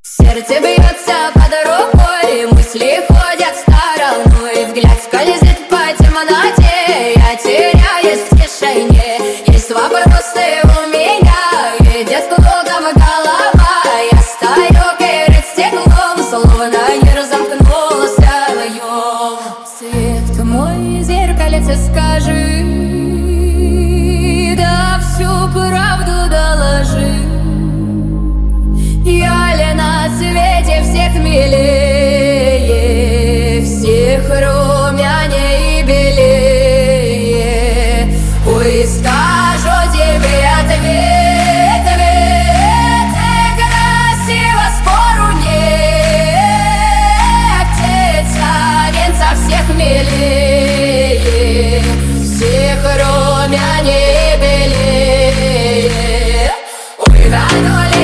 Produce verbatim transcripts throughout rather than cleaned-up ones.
Сердце бьется под рукой, мысли ходят стороной, взгляд скользит по темноте, я теряюсь в тишине. Есть вопросы у меня, едет кругом голова, я стою перед стеклом, словно не разомкнулся вдвоем. Свет мой, зеркальце, скажи, да всю правду доложи. Я ли на свете всех милее, всех румяней и белее? Ой, скажу тебе ответ, ответ, ты красиво, спору нет. Птица венца всех милее, всех румяней и белее. Ой, давно ли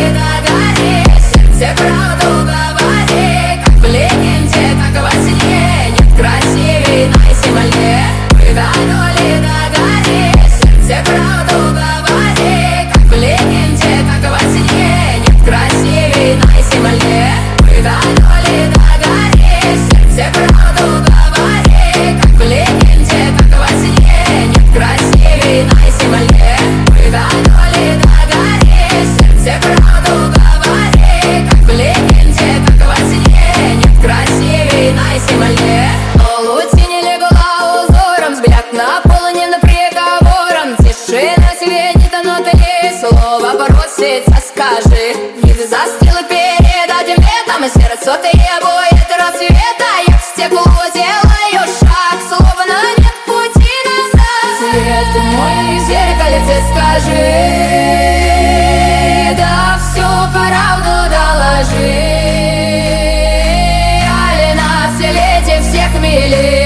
правду говори, как в легенде, как во сне, нет красивей на земле. Ой, давно ли догори, сердце правду говори, как в легенде, как во сне, нет красивей на земле. Ой, давно ли догори, сердце правду говори, как в легенде, как во сне, нет красивей на земле. Ой, давно ли догори, сердце правду говори, в легенде, как во сне, нет красивей на земле. Полутень легла узором, взгляд наполнен приговором. Тишина светит, но ты слово бросится, скажи. Вид застыл перед ответом, сердце требует рассвета. Я в стекло делаю шаг, словно нет пути назад. Свет мой, зеркальце, скажи, да всю правду доложи. Я ли на свете всех милее?